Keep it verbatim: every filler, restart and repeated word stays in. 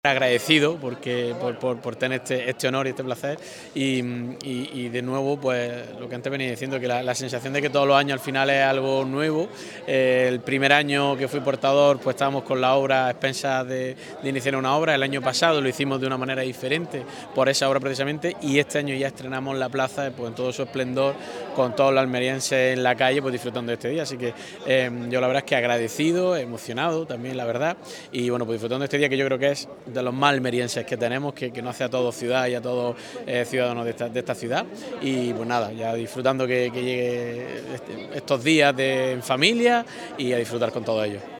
Agradecido porque por, por, por tener este, este honor y este placer y, y, y de nuevo pues lo que antes venía diciendo, que la, la sensación de que todos los años al final es algo nuevo. Eh, el primer año que fui portador pues estábamos con la obra a expensas de, de iniciar una obra. El año pasado lo hicimos de una manera diferente por esa obra precisamente, y este año ya estrenamos la plaza pues en todo su esplendor, con todos los almerienses en la calle pues disfrutando de este día. Así que eh, yo la verdad es que agradecido, emocionado también, la verdad, y bueno, pues disfrutando de este día que yo creo que es de los más almerienses que tenemos, que, que nos hace a todos ciudad y a todos eh, ciudadanos de esta, de esta ciudad. Y pues nada, ya disfrutando que, que llegue este, estos días de, en familia, y a disfrutar con todos ellos.